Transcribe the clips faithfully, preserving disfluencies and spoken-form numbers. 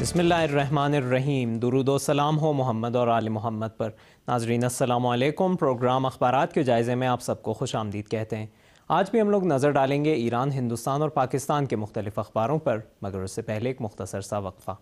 بسم اللہ الرحمن الرحیم۔ درود و سلام ہو محمد اور آل محمد پر۔ ناظرین السلام علیکم۔ پروگرام اخبارات کے جائزے میں آپ سب کو خوش آمدید کہتے ہیں۔ آج بھی ہم لوگ نظر ڈالیں گے ایران، ہندوستان اور پاکستان کے مختلف اخباروں پر، مگر اس سے پہلے ایک مختصر سا وقفہ۔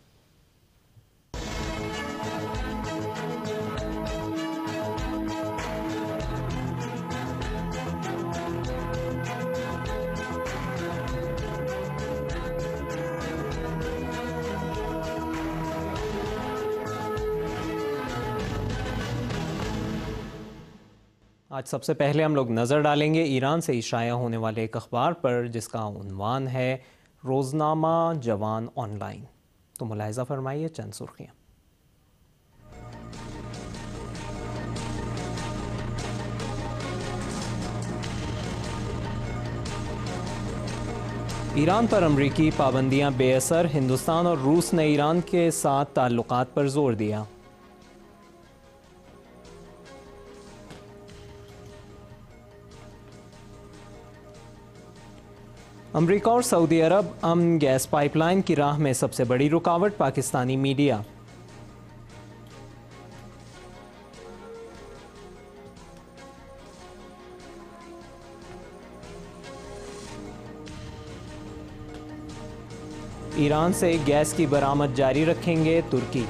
آج سب سے پہلے ہم لوگ نظر ڈالیں گے ایران سے شائع ہونے والے ایک اخبار پر، جس کا عنوان ہے روزنامہ جوان آن لائن۔ تو ملاحظہ فرمائیے چند سرخیاں۔ ایران پر امریکی پابندیاں بے اثر، ہندوستان اور روس نے ایران کے ساتھ تعلقات پر زور دیا۔ امریکہ اور سعودی عرب امن گیس پائپ لائن کی راہ میں سب سے بڑی رکاوٹ، پاکستانی میڈیا۔ ایران سے گیس کی برآمد جاری رکھیں گے ترکی۔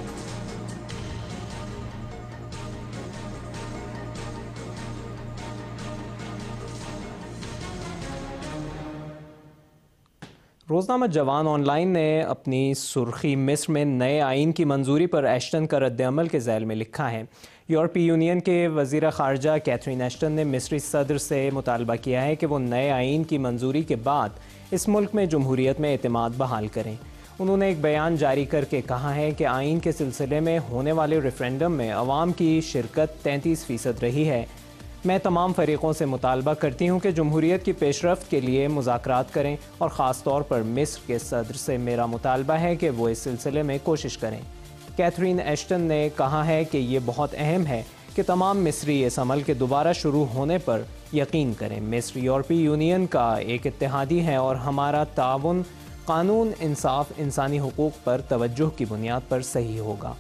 روزنامہ جوان آن لائن نے اپنی سرخی مصر میں نئے آئین کی منظوری پر ایشٹن کا رد عمل کے ذیل میں لکھا ہے۔ یورپی یونین کے وزیر خارجہ کیتھرین ایشٹن نے مصری صدر سے مطالبہ کیا ہے کہ وہ نئے آئین کی منظوری کے بعد اس ملک میں جمہوریت میں اعتماد بحال کریں۔ انہوں نے ایک بیان جاری کر کے کہا ہے کہ آئین کے سلسلے میں ہونے والے ریفرینڈم میں عوام کی شرکت تینتیس فیصد رہی ہے۔ میں تمام فریقوں سے مطالبہ کرتی ہوں کہ جمہوریت کی پیش رفت کے لیے مذاکرات کریں، اور خاص طور پر مصر کے صدر سے میرا مطالبہ ہے کہ وہ اس سلسلے میں کوشش کریں۔ کیتھرین ایشٹن نے کہا ہے کہ یہ بہت اہم ہے کہ تمام مصری اس عمل کے دوبارہ شروع ہونے پر یقین کریں۔ مصر یورپی یونین کا ایک اتحادی ہے اور ہمارا تعاون قانون، انصاف، انسانی حقوق پر توجہ کی بنیاد پر صحیح ہوگا۔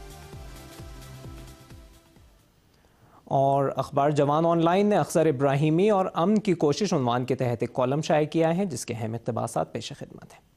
اور اخبار جوان آن لائن نے اخذر ابراہیمی اور امن کی کوشش عنوان کے تحت ایک کالم شائع کیا ہے، جس کے اہم اقتباسات پیش خدمت ہیں۔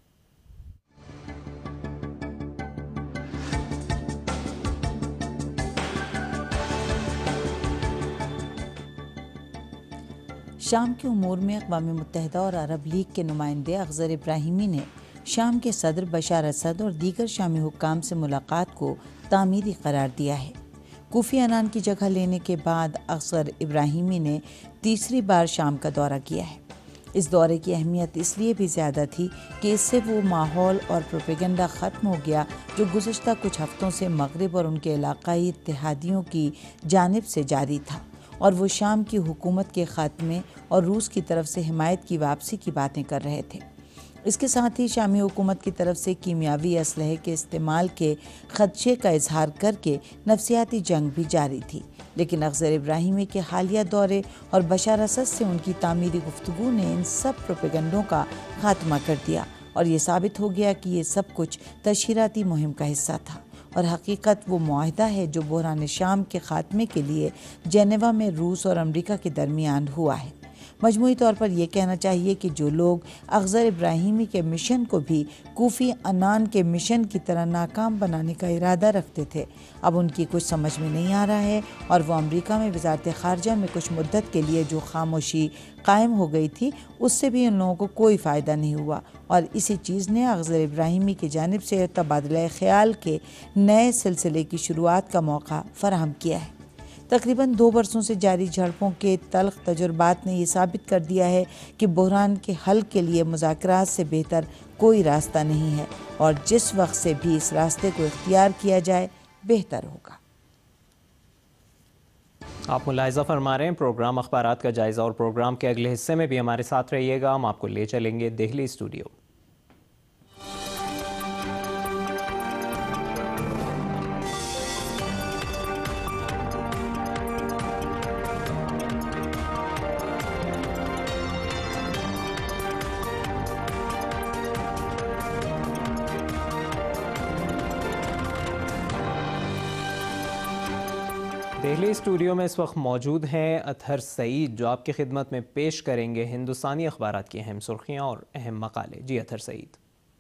شام کے امور میں اقوام متحدہ اور عرب لیگ کے نمائندے اخذر ابراہیمی نے شام کے صدر بشار اسد اور دیگر شامی حکام سے ملاقات کو تعمیری قرار دیا ہے۔ کوفی عنان کی جگہ لینے کے بعد اخذر ابراہیمی نے تیسری بار شام کا دورہ کیا ہے۔ اس دورے کی اہمیت اس لیے بھی زیادہ تھی کہ اس سے وہ ماحول اور پروپیگنڈا ختم ہو گیا جو گزشتہ کچھ ہفتوں سے مغرب اور ان کے علاقائی اتحادیوں کی جانب سے جاری تھا، اور وہ شام کی حکومت کے خاتمے اور روس کی طرف سے حمایت کی واپسی کی باتیں کر رہے تھے۔ اس کے ساتھ ہی شامی حکومت کی طرف سے کیمیاوی اسلحے کے استعمال کے خدشے کا اظہار کر کے نفسیاتی جنگ بھی جاری تھی، لیکن اخذر ابراہیمی کے حالیہ دورے اور بشار اسد سے ان کی تعمیری گفتگو نے ان سب پروپیگنڈوں کا خاتمہ کر دیا، اور یہ ثابت ہو گیا کہ یہ سب کچھ تشہیراتی مہم کا حصہ تھا، اور حقیقت وہ معاہدہ ہے جو بحران شام کے خاتمے کے لیے جنیوا میں روس اور امریکہ کے درمیان ہوا ہے۔ مجموعی طور پر یہ کہنا چاہیے کہ جو لوگ اخذر ابراہیمی کے مشن کو بھی کوفی عنان کے مشن کی طرح ناکام بنانے کا ارادہ رکھتے تھے، اب ان کی کچھ سمجھ میں نہیں آ رہا ہے، اور وہ امریکہ میں وزارت خارجہ میں کچھ مدت کے لیے جو خاموشی قائم ہو گئی تھی، اس سے بھی ان لوگوں کو کوئی فائدہ نہیں ہوا، اور اسی چیز نے اخذر ابراہیمی کی جانب سے تبادلہ خیال کے نئے سلسلے کی شروعات کا موقع فراہم کیا ہے۔ تقریباً دو برسوں سے جاری جھڑپوں کے تلخ تجربات نے یہ ثابت کر دیا ہے کہ بحران کے حل کے لیے مذاکرات سے بہتر کوئی راستہ نہیں ہے، اور جس وقت سے بھی اس راستے کو اختیار کیا جائے بہتر ہوگا۔ آپ ملاحظہ فرما رہے ہیں پروگرام اخبارات کا جائزہ، اور پروگرام کے اگلے حصے میں بھی ہمارے ساتھ رہیے گا۔ ہم آپ کو لے چلیں گے دہلی اسٹوڈیو۔ دہلی اسٹوڈیو میں اس وقت موجود ہیں اطہر سعید، جو آپ کی خدمت میں پیش کریں گے ہندوستانی اخبارات کی اہم سرخیاں اور اہم مقالے۔ جی اطہر سعید۔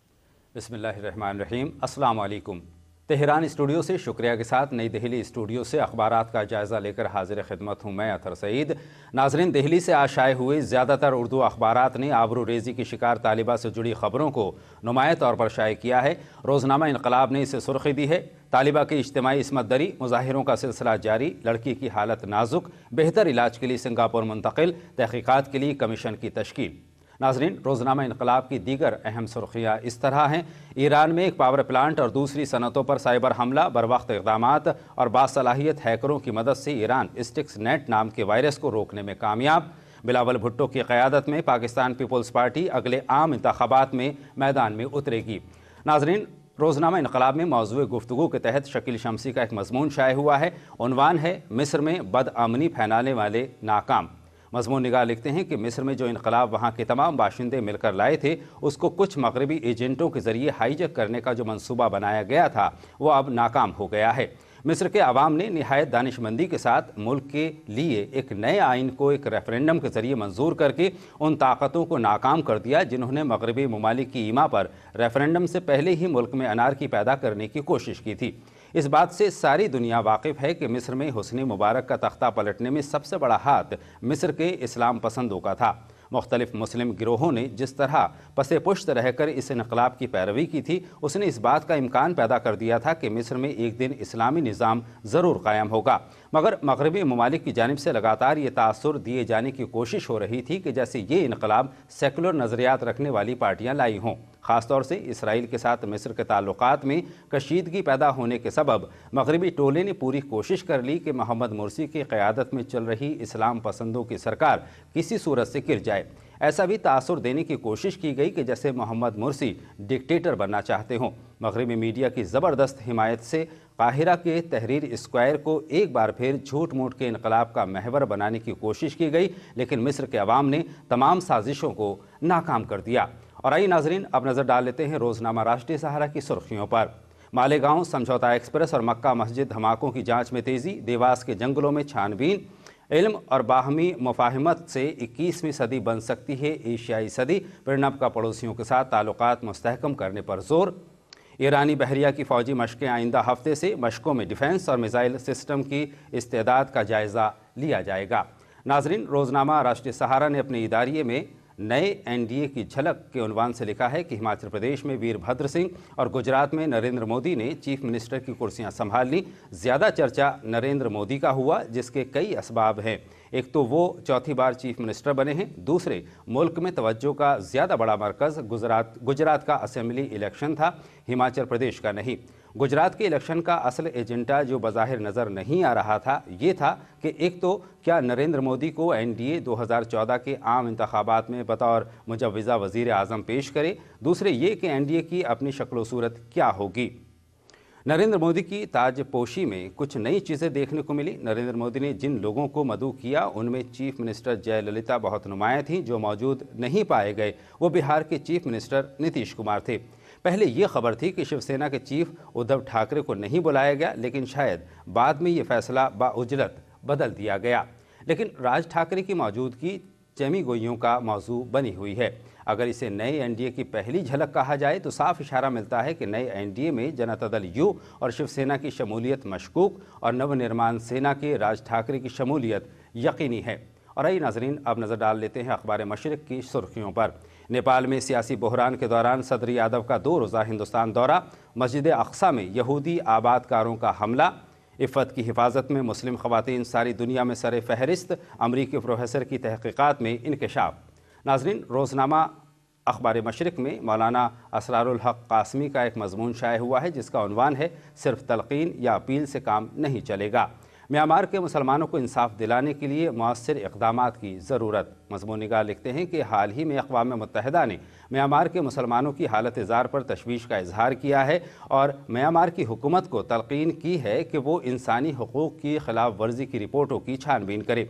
بسم اللہ الرحمن الرحیم۔ السلام علیکم۔ تہران اسٹوڈیو سے شکریہ کے ساتھ نئی دہلی اسٹوڈیو سے اخبارات کا جائزہ لے کر حاضر خدمت ہوں میں اطہر سعید۔ ناظرین، دہلی سے آج شائع ہوئے زیادہ تر اردو اخبارات نے آبرو ریزی کی شکار طالبہ سے جڑی خبروں کو نمایاں طور پر شائع کیا ہے۔ روزنامہ انقلاب نے اسے سرخی دی ہے: طالبہ کی اجتماعی عصمت دری، مظاہروں کا سلسلہ جاری، لڑکی کی حالت نازک، بہتر علاج کے لیے سنگاپور منتقل، تحقیقات کے لیے کمیشن کی تشکیل۔ ناظرین، روزنامہ انقلاب کی دیگر اہم سرخیاں اس طرح ہیں: ایران میں ایک پاور پلانٹ اور دوسری صنعتوں پر سائبر حملہ، بروقت اقدامات اور باصلاحیت ہیکروں کی مدد سے ایران اسٹکس نیٹ نام کے وائرس کو روکنے میں کامیاب۔ بلاول بھٹو کی قیادت میں پاکستان پیپلز پارٹی اگلے عام انتخابات میں میدان میں اترے گی۔ ناظرین، روزنامہ انقلاب میں موضوع گفتگو کے تحت شکیل شمسی کا ایک مضمون شائع ہوا ہے۔ عنوان ہے: مصر میں بد امنی پھیلانے والے ناکام۔ مضمون نگار لکھتے ہیں کہ مصر میں جو انقلاب وہاں کے تمام باشندے مل کر لائے تھے، اس کو کچھ مغربی ایجنٹوں کے ذریعے ہائی جیک کرنے کا جو منصوبہ بنایا گیا تھا وہ اب ناکام ہو گیا ہے۔ مصر کے عوام نے نہایت دانش مندی کے ساتھ ملک کے لیے ایک نئے آئین کو ایک ریفرینڈم کے ذریعے منظور کر کے ان طاقتوں کو ناکام کر دیا جنہوں نے مغربی ممالک کی ایما پر ریفرینڈم سے پہلے ہی ملک میں انارکی پیدا کرنے کی کوشش کی تھی۔ اس بات سے ساری دنیا واقف ہے کہ مصر میں حسنی مبارک کا تختہ پلٹنے میں سب سے بڑا ہاتھ مصر کے اسلام پسندوں کا تھا۔ مختلف مسلم گروہوں نے جس طرح پس پشت رہ کر اس انقلاب کی پیروی کی تھی، اس نے اس بات کا امکان پیدا کر دیا تھا کہ مصر میں ایک دن اسلامی نظام ضرور قائم ہوگا، مگر مغربی ممالک کی جانب سے لگاتار یہ تاثر دیے جانے کی کوشش ہو رہی تھی کہ جیسے یہ انقلاب سیکولر نظریات رکھنے والی پارٹیاں لائی ہوں۔ خاص طور سے اسرائیل کے ساتھ مصر کے تعلقات میں کشیدگی پیدا ہونے کے سبب مغربی ٹولے نے پوری کوشش کر لی کہ محمد مرسی کی قیادت میں چل رہی اسلام پسندوں کی سرکار کسی صورت سے گر جائے۔ ایسا بھی تاثر دینے کی کوشش کی گئی کہ جیسے محمد مرسی ڈکٹیٹر بننا چاہتے ہوں۔ مغربی میڈیا کی زبردست حمایت سے قاہرہ کے تحریر اسکوائر کو ایک بار پھر جھوٹ موٹ کے انقلاب کا محور بنانے کی کوشش کی گئی، لیکن مصر کے عوام نے تمام سازشوں کو ناکام کر دیا۔ اور آئیے ناظرین، اب نظر ڈال لیتے ہیں روزنامہ راشٹریہ سہارا کی سرخیوں پر۔ مالیگاؤں سمجھوتا ایکسپریس اور مکہ مسجد دھماکوں کی جانچ میں تیزی، دیواس کے جنگلوں میں چھان بین، علم اور باہمی مفاہمت سے اکیسویں صدی بن سکتی ہے ایشیائی صدی، پرنب کا پڑوسیوں کے ساتھ تعلقات مستحکم کرنے پر زور۔ ایرانی بحریہ کی فوجی مشقیں آئندہ ہفتے سے، مشقوں میں ڈیفنس اور میزائل سسٹم کی استعداد کا جائزہ لیا جائے گا۔ ناظرین، روزنامہ راشٹریہ سہارا نے اپنے اداریے میں نئے این ڈی اے کی جھلک کے عنوان سے لکھا ہے کہ ہماچل پردیش میں ویر بھدر سنگھ اور گجرات میں نریندر مودی نے چیف منسٹر کی کرسیاں سنبھال لی۔ زیادہ چرچا نریندر مودی کا ہوا، جس کے کئی اسباب ہیں۔ ایک تو وہ چوتھی بار چیف منسٹر بنے ہیں، دوسرے ملک میں توجہ کا زیادہ بڑا مرکز گجرات گجرات کا اسمبلی الیکشن تھا، ہماچل پردیش کا نہیں۔ گجرات کے الیکشن کا اصل ایجنڈا جو بظاہر نظر نہیں آ رہا تھا یہ تھا کہ ایک تو کیا نریندر مودی کو این ڈی اے دو ہزار چودہ کے عام انتخابات میں بطور مجوزہ وزیر اعظم پیش کرے، دوسرے یہ کہ این ڈی اے کی اپنی شکل و صورت کیا ہوگی۔ نریندر مودی کی تاج پوشی میں کچھ نئی چیزیں دیکھنے کو ملی۔ نریندر مودی نے جن لوگوں کو مدعو کیا ان میں چیف منسٹر جے للیتا بہت نمایاں تھیں۔ جو موجود نہیں پائے گئے وہ بہار کے چیف منسٹر نتیش کمار تھے۔ پہلے یہ خبر تھی کہ شیو سینا کے چیف ادھو ٹھاکرے کو نہیں بلایا گیا، لیکن شاید بعد میں یہ فیصلہ باعجلت بدل دیا گیا۔ لیکن راج ٹھاکرے کی موجودگی چمی گوئیوں کا موضوع بنی ہوئی ہے۔ اگر اسے نئے این ڈی اے کی پہلی جھلک کہا جائے تو صاف اشارہ ملتا ہے کہ نئے این ڈی اے میں جنتا دل یو اور شیو سینا کی شمولیت مشکوک اور نو نرمان سینا کے راج ٹھاکرے کی شمولیت یقینی ہے۔ اور آئیے ناظرین، اب نظر ڈال لیتے ہیں اخبار مشرق کی سرخیوں پر۔ نیپال میں سیاسی بحران کے دوران صدر یادو کا دو روزہ ہندوستان دورہ، مسجد اقصی میں یہودی آباد کاروں کا حملہ، عفت کی حفاظت میں مسلم خواتین ساری دنیا میں سر فہرست، امریکی پروفیسر کی تحقیقات میں انکشاف۔ ناظرین، روزنامہ اخبار مشرق میں مولانا اسرار الحق قاسمی کا ایک مضمون شائع ہوا ہے جس کا عنوان ہے صرف تلقین یا اپیل سے کام نہیں چلے گا، میانمار کے مسلمانوں کو انصاف دلانے کے لیے مؤثر اقدامات کی ضرورت۔ مضمون نگار لکھتے ہیں کہ حال ہی میں اقوام متحدہ نے میانمار کے مسلمانوں کی حالت زار پر تشویش کا اظہار کیا ہے اور میانمار کی حکومت کو تلقین کی ہے کہ وہ انسانی حقوق کی خلاف ورزی کی رپورٹوں کی چھان بین کرے۔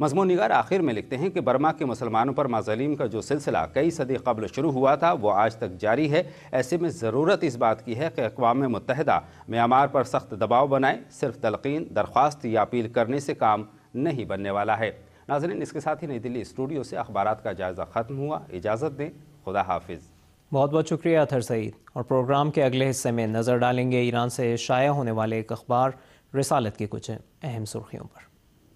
مضمون نگار آخر میں لکھتے ہیں کہ برما کے مسلمانوں پر مظالم کا جو سلسلہ کئی صدی قبل شروع ہوا تھا وہ آج تک جاری ہے۔ ایسے میں ضرورت اس بات کی ہے کہ اقوام متحدہ میانمار پر سخت دباؤ بنائے۔ صرف تلقین، درخواست یا اپیل کرنے سے کام نہیں بننے والا ہے۔ ناظرین، اس کے ساتھ ہی نئی دلی اسٹوڈیو سے اخبارات کا جائزہ ختم ہوا۔ اجازت دیں، خدا حافظ۔ بہت بہت شکریہ اطہر سعید۔ اور پروگرام کے اگلے حصے میں نظر ڈالیں گے ایران سے شائع ہونے والے ایک اخبار رسالت کی کچھ اہم سرخیوں پر۔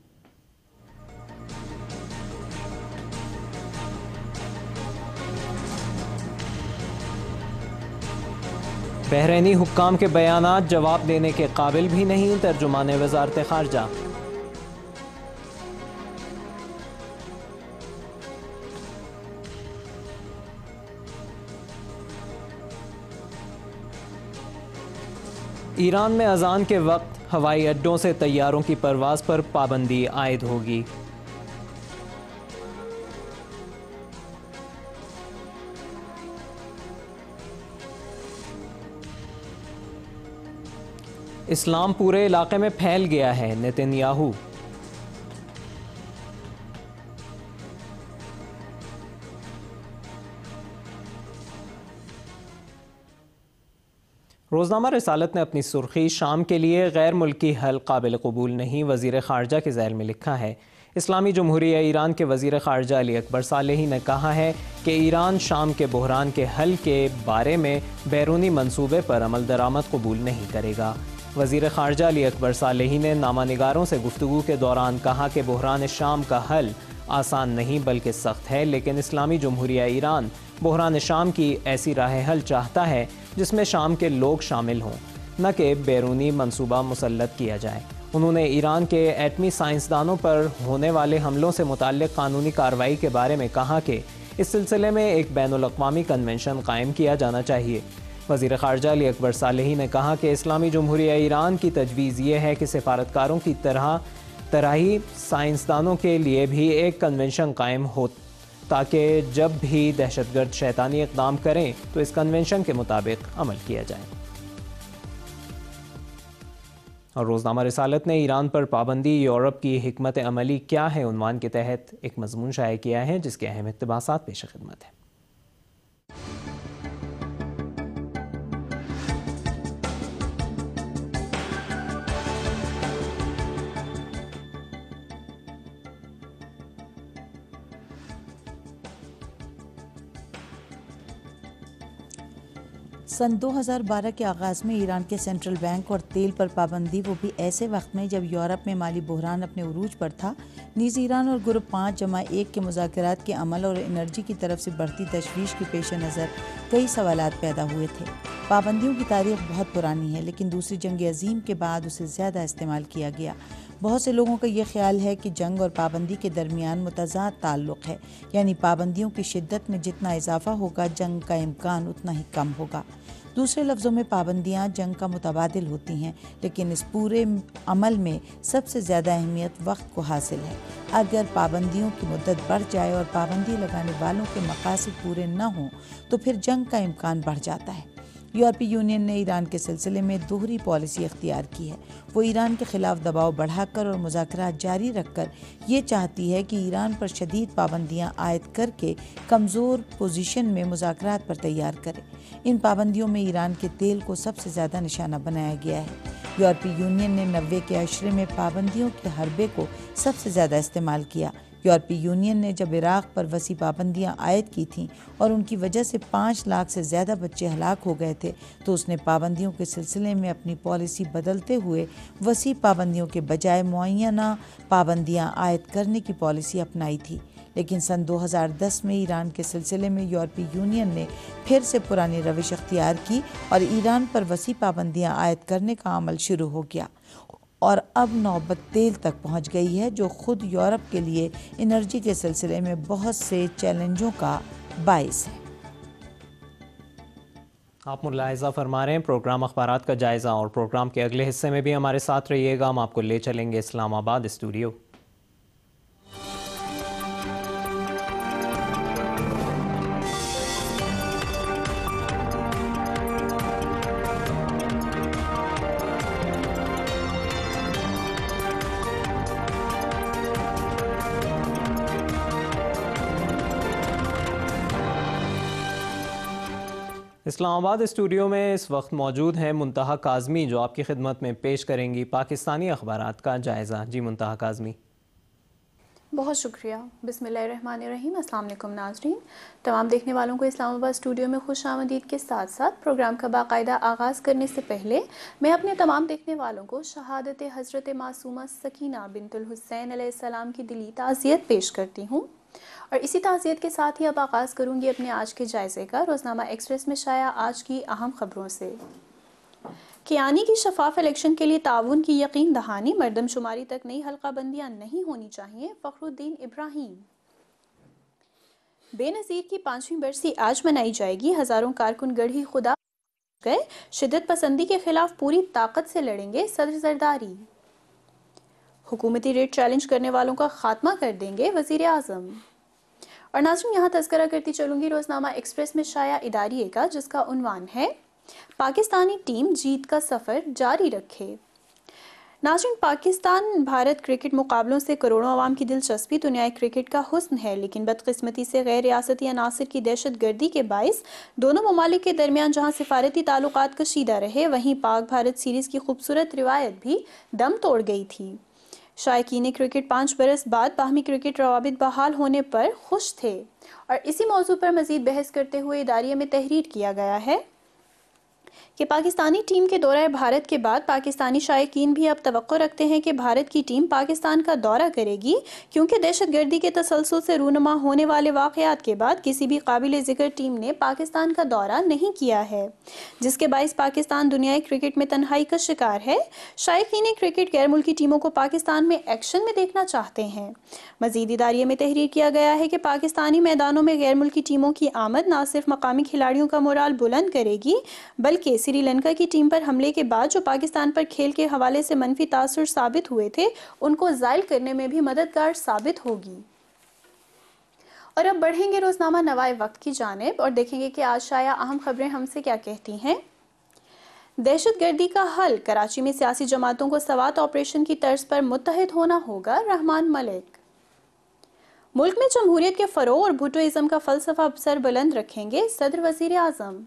بحرینی حکام کے بیانات جواب دینے کے قابل بھی نہیں، ترجمان وزارت خارجہ۔ ایران میں اذان کے وقت ہوائی اڈوں سے طیاروں کی پرواز پر پابندی عائد ہوگی۔ اسلام پورے علاقے میں پھیل گیا ہے، نتن یاہو۔ روزنامہ رسالت نے اپنی سرخی شام کے لیے غیر ملکی حل قابل قبول نہیں، وزیر خارجہ کے ذیل میں لکھا ہے۔ اسلامی جمہوریہ ایران کے وزیر خارجہ علی اکبر صالحی نے کہا ہے کہ ایران شام کے بحران کے حل کے بارے میں بیرونی منصوبے پر عمل درآمد قبول نہیں کرے گا۔ وزیر خارجہ علی اکبر صالحی نے نامہ نگاروں سے گفتگو کے دوران کہا کہ بحران شام کا حل آسان نہیں بلکہ سخت ہے، لیکن اسلامی جمہوریہ ایران بحران شام کی ایسی راہ حل چاہتا ہے جس میں شام کے لوگ شامل ہوں، نہ کہ بیرونی منصوبہ مسلط کیا جائے۔ انہوں نے ایران کے ایٹمی سائنسدانوں پر ہونے والے حملوں سے متعلق قانونی کارروائی کے بارے میں کہا کہ اس سلسلے میں ایک بین الاقوامی کنونشن قائم کیا جانا چاہیے۔ وزیر خارجہ علی اکبر صالحی نے کہا کہ اسلامی جمہوریہ ایران کی تجویز یہ ہے کہ سفارتکاروں کی طرح طرح ہی سائنسدانوں کے لیے بھی ایک کنونشن قائم ہو تاکہ جب بھی دہشت گرد شیطانی اقدام کریں تو اس کنونشن کے مطابق عمل کیا جائے۔ اور روزنامہ رسالت نے ایران پر پابندی یورپ کی حکمت عملی کیا ہے عنوان کے تحت ایک مضمون شائع کیا ہے جس کے اہم اقتباسات پیش خدمت ہیں۔ سن دو ہزار بارہ کے آغاز میں ایران کے سینٹرل بینک اور تیل پر پابندی، وہ بھی ایسے وقت میں جب یورپ میں مالی بحران اپنے عروج پر تھا، نیز ایران اور گروپ پانچ جمع ایک کے مذاکرات کے عمل اور انرجی کی طرف سے بڑھتی تشویش کے پیش نظر کئی سوالات پیدا ہوئے تھے۔ پابندیوں کی تاریخ بہت پرانی ہے، لیکن دوسری جنگ عظیم کے بعد اسے زیادہ استعمال کیا گیا۔ بہت سے لوگوں کا یہ خیال ہے کہ جنگ اور پابندی کے درمیان متضاد تعلق ہے، یعنی پابندیوں کی شدت میں جتنا اضافہ ہوگا جنگ کا امکان اتنا ہی کم ہوگا۔ دوسرے لفظوں میں پابندیاں جنگ کا متبادل ہوتی ہیں، لیکن اس پورے عمل میں سب سے زیادہ اہمیت وقت کو حاصل ہے۔ اگر پابندیوں کی مدت بڑھ جائے اور پابندی لگانے والوں کے مقاصد پورے نہ ہوں تو پھر جنگ کا امکان بڑھ جاتا ہے۔ یورپی یونین نے ایران کے سلسلے میں دوہری پالیسی اختیار کی ہے۔ وہ ایران کے خلاف دباؤ بڑھا کر اور مذاکرات جاری رکھ کر یہ چاہتی ہے کہ ایران پر شدید پابندیاں عائد کر کے کمزور پوزیشن میں مذاکرات پر تیار کرے۔ ان پابندیوں میں ایران کے تیل کو سب سے زیادہ نشانہ بنایا گیا ہے۔ یورپی یونین نے نوے کے عشرے میں پابندیوں کے حربے کو سب سے زیادہ استعمال کیا۔ یورپی یونین نے جب عراق پر وسیع پابندیاں عائد کی تھیں اور ان کی وجہ سے پانچ لاکھ سے زیادہ بچے ہلاک ہو گئے تھے تو اس نے پابندیوں کے سلسلے میں اپنی پالیسی بدلتے ہوئے وسیع پابندیوں کے بجائے معینہ پابندیاں عائد کرنے کی پالیسی اپنائی تھی۔ لیکن سن دو ہزار دس میں ایران کے سلسلے میں یورپی یونین نے پھر سے پرانی روش اختیار کی اور ایران پر وسیع پابندیاں عائد کرنے کا عمل شروع ہو گیا، اور اب نوبت تیل تک پہنچ گئی ہے جو خود یورپ کے لیے انرجی کے سلسلے میں بہت سے چیلنجوں کا باعث ہے۔ آپ ملاحظہ فرما رہے ہیں پروگرام اخبارات کا جائزہ، اور پروگرام کے اگلے حصے میں بھی ہمارے ساتھ رہیے گا۔ ہم آپ کو لے چلیں گے اسلام آباد اسٹوڈیو۔ اسلام آباد اسٹوڈیو میں اس وقت موجود ہیں منتہا کاظمی، جو آپ کی خدمت میں پیش کریں گی پاکستانی اخبارات کا جائزہ۔ جی منتہا کاظمی۔ بہت شکریہ۔ بسم اللہ الرحمن الرحیم۔ السلام علیکم ناظرین، تمام دیکھنے والوں کو اسلام آباد اسٹوڈیو میں خوش آمدید کے ساتھ ساتھ پروگرام کا باقاعدہ آغاز کرنے سے پہلے میں اپنے تمام دیکھنے والوں کو شہادت حضرت معصومہ سکینہ بنت الحسین علیہ السلام کی دلی تعزیت پیش کرتی ہوں، اور اسی تعزیت کے ساتھ ہی اب آغاز کروں گی اپنے آج کے جائزے کا۔ روزنامہ ایکسپریس میں شائع آج کی اہم خبروں سے۔ کیانی کی شفاف الیکشن کے لیے تعاون کی یقین دہانی، مردم شماری تک نئی حلقہ بندیاں نہیں ہونی چاہیے، فخر الدین ابراہیم۔ بے نظیر کی پانچویں برسی آج منائی جائے گی، ہزاروں کارکن گڑھی خدا گئے، شدت پسندی کے خلاف پوری طاقت سے لڑیں گے صدر زرداری۔ حکومتی ریٹ چیلنج کرنے والوں کا خاتمہ کر دیں گے وزیر اعظم۔ اور ناظرین یہاں تذکرہ کرتی چلوں گی روزنامہ ایکسپریس میں شائع اداریے کا، جس کا عنوان ہے پاکستانی ٹیم جیت کا سفر جاری رکھے۔ ناظرین پاکستان بھارت کرکٹ مقابلوں سے کروڑوں عوام کی دلچسپی دنیائے کرکٹ کا حسن ہے، لیکن بدقسمتی سے غیر ریاستی عناصر کی دہشت گردی کے باعث دونوں ممالک کے درمیان جہاں سفارتی تعلقات کشیدہ رہے، وہیں پاک بھارت سیریز کی خوبصورت روایت بھی دم توڑ گئی تھی۔ شائقین کرکٹ پانچ برس بعد باہمی کرکٹ روابط بحال ہونے پر خوش تھے، اور اسی موضوع پر مزید بحث کرتے ہوئے اداریے میں تحریر کیا گیا ہے کہ پاکستانی ٹیم کے دورہ بھارت کے بعد پاکستانی شائقین بھی اب توقع رکھتے ہیں کہ بھارت کی ٹیم پاکستان کا دورہ کرے گی، کیونکہ دہشت گردی کے تسلسل سے رونما ہونے والے واقعات کے بعد کسی بھی قابل ذکر ٹیم نے پاکستان کا دورہ نہیں کیا ہے، جس کے باعث پاکستان دنیائی کرکٹ میں تنہائی کا شکار ہے۔ شائقین کرکٹ غیر ملکی ٹیموں کو پاکستان میں ایکشن میں دیکھنا چاہتے ہیں۔ مزید اداریے میں تحریر کیا گیا ہے کہ پاکستانی میدانوں میں غیر ملکی ٹیموں کی آمد نہ صرف مقامی کھلاڑیوں کا مورال بلند کرے گی، بلکہ سری لنکا کی ٹیم پر حملے کے بعد جو پاکستان پر کھیل کے حوالے سے منفی تاثر ثابت ہوئے تھے، ان کو زائل کرنے میں بھی مددگار ثابت ہوگی۔ اور اب بڑھیں گے روزنامہ نوائے وقت کی جانب اور دیکھیں گے کہ آج شائع اہم خبریں ہم سے کیا کہتی ہیں۔ دہشت گردی کا حل، کراچی میں سیاسی جماعتوں کو سوات آپریشن کی طرز پر متحد ہونا ہوگا، رحمان ملک۔ ملک میں جمہوریت کے فروغ اور بھٹوازم کا فلسفہ سر بلند رکھیں گے صدر وزیر اعظم۔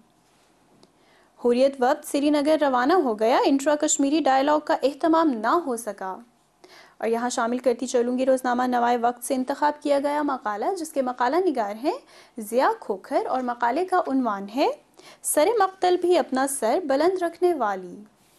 حریت وفد سری نگر روانہ ہو گیا، انٹرا کشمیری ڈائیلاگ کا اہتمام نہ ہو سکا۔ اور یہاں شامل کرتی چلوں گی روزنامہ نوائے وقت سے انتخاب کیا گیا مقالہ، جس کے مقالہ نگار ہیں ضیاء کھوکھر، اور مقالے کا عنوان ہے سر مقتل بھی اپنا سر بلند رکھنے والی۔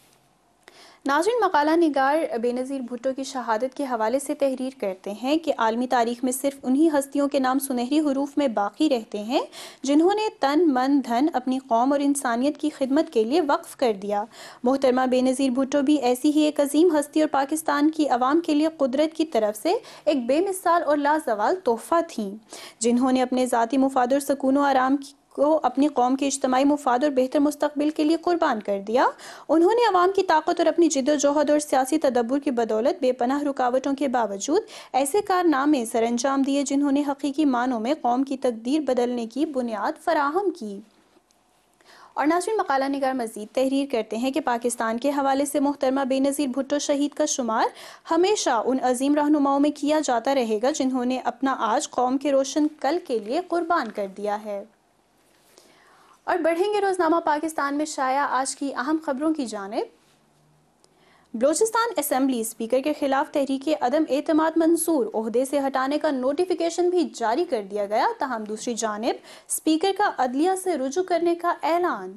ناظرین مقالہ نگار بے نظیر بھٹو کی شہادت کے حوالے سے تحریر کرتے ہیں کہ عالمی تاریخ میں صرف انہی ہستیوں کے نام سنہری حروف میں باقی رہتے ہیں جنہوں نے تن من دھن اپنی قوم اور انسانیت کی خدمت کے لیے وقف کر دیا۔ محترمہ بے نظیر بھٹو بھی ایسی ہی ایک عظیم ہستی اور پاکستان کی عوام کے لیے قدرت کی طرف سے ایک بے مثال اور لازوال تحفہ تھیں، جنہوں نے اپنے ذاتی مفاد اور سکون و آرام کی کو اپنی قوم کے اجتماعی مفاد اور بہتر مستقبل کے لیے قربان کر دیا۔ انہوں نے عوام کی طاقت اور اپنی جد و جہد اور سیاسی تدبر کی بدولت بے پناہ رکاوٹوں کے باوجود ایسے کارنامے سر انجام دیے جنہوں نے حقیقی معنوں میں قوم کی تقدیر بدلنے کی بنیاد فراہم کی۔ اور ناظرین مقالہ نگار مزید تحریر کرتے ہیں کہ پاکستان کے حوالے سے محترمہ بے نظیر بھٹو شہید کا شمار ہمیشہ ان عظیم رہنماؤں میں کیا جاتا رہے گا جنہوں نے اپنا آج قوم کے روشن کل کے لیے قربان کر دیا ہے۔ اور بڑھیں گے روزنامہ پاکستان میں شائع آج کی اہم خبروں کی جانب۔ بلوچستان اسمبلی اسپیکر کے خلاف تحریک عدم اعتماد منظور، عہدے سے ہٹانے کا نوٹیفیکیشن بھی جاری کر دیا گیا، تاہم دوسری جانب اسپیکر کا عدلیہ سے رجوع کرنے کا اعلان۔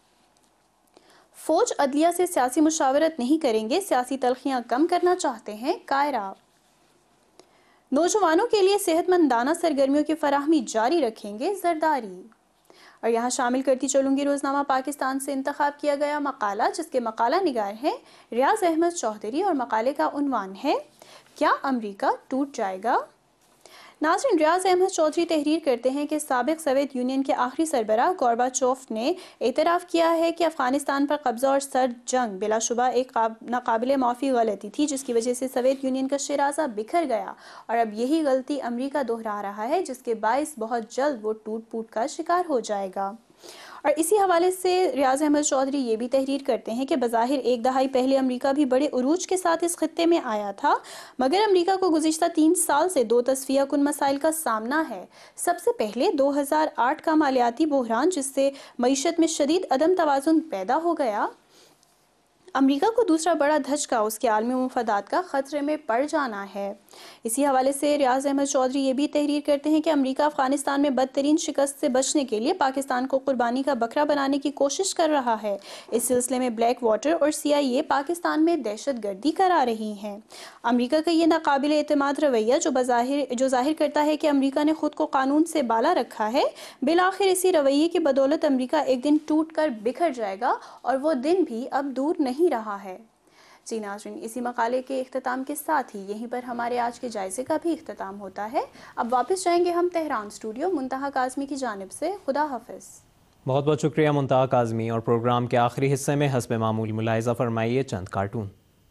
فوج عدلیہ سے سیاسی مشاورت نہیں کریں گے، سیاسی تلخیاں کم کرنا چاہتے ہیں کائرہ۔ نوجوانوں کے لیے صحت مندانہ سرگرمیوں کی فراہمی جاری رکھیں گے زرداری۔ اور یہاں شامل کرتی چلوں گی روزنامہ پاکستان سے انتخاب کیا گیا مقالہ، جس کے مقالہ نگار ہیں ریاض احمد چوہدری، اور مقالے کا عنوان ہے کیا امریکہ ٹوٹ جائے گا؟ ناظرین ریاض احمد چوہدری تحریر کرتے ہیں کہ سابق سوویت یونین کے آخری سربراہ گورباچوف نے اعتراف کیا ہے کہ افغانستان پر قبضہ اور سرد جنگ بلا شبہ ایک ناقابل معافی غلطی تھی، جس کی وجہ سے سوویت یونین کا شیرازہ بکھر گیا، اور اب یہی غلطی امریکہ دہرا رہا ہے، جس کے باعث بہت جلد وہ ٹوٹ پوٹ کا شکار ہو جائے گا۔ اور اسی حوالے سے ریاض احمد چودھری یہ بھی تحریر کرتے ہیں کہ بظاہر ایک دہائی پہلے امریکہ بھی بڑے عروج کے ساتھ اس خطے میں آیا تھا، مگر امریکہ کو گزشتہ تین سال سے دو تصفیہ کن مسائل کا سامنا ہے۔ سب سے پہلے دو ہزار آٹھ کا مالیاتی بحران، جس سے معیشت میں شدید عدم توازن پیدا ہو گیا۔ امریکہ کو دوسرا بڑا دھچکا اس کے عالمی مفادات کا خطرے میں پڑ جانا ہے۔ اسی حوالے سے ریاض احمد چودھری یہ بھی تحریر کرتے ہیں کہ امریکہ افغانستان میں بدترین شکست سے بچنے کے لیے پاکستان کو قربانی کا بکرا بنانے کی کوشش کر رہا ہے۔ اس سلسلے میں بلیک واٹر اور سی آئی اے پاکستان میں دہشت گردی کرا رہی ہیں۔ امریکہ کا یہ ناقابل اعتماد رویہ جو بظاہر جو ظاہر کرتا ہے کہ امریکہ نے خود کو قانون سے بالا رکھا ہے، بالآخر اسی رویے کی بدولت امریکہ ایک دن ٹوٹ کر بکھر جائے گا، اور وہ دن بھی اب دور نہیں رہا ہے۔ جی ناظرین، اسی مقالے کے اختتام کے ساتھ ہی یہیں پر ہمارے آج کے جائزے کا بھی اختتام ہوتا ہے۔ اب واپس جائیں گے ہم تہران اسٹوڈیو منتہا کاظمی کی جانب سے۔ خدا حافظ۔ بہت بہت شکریہ منتہا کاظمی، اور پروگرام کے آخری حصے میں حسب معمول ملاحظہ فرمائیے چند کارٹون۔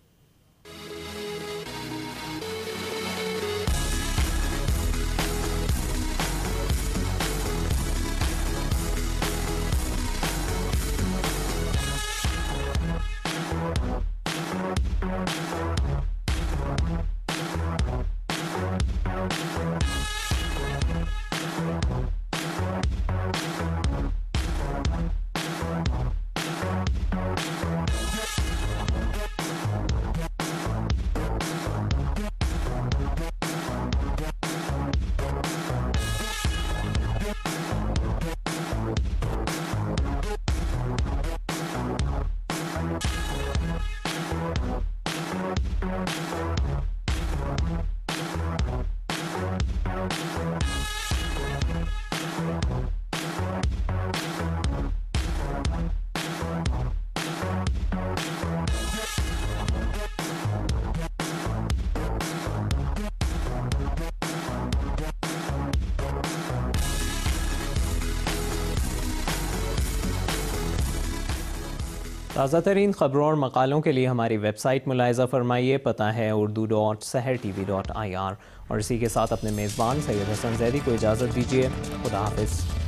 تازہ ترین خبروں اور مقالوں کے لیے ہماری ویب سائٹ ملاحظہ فرمائیے، پتہ ہے Urdu dot Sahar T V dot I R, اور اسی کے ساتھ اپنے میزبان سید حسن زیدی کو اجازت دیجیے۔ خدا حافظ۔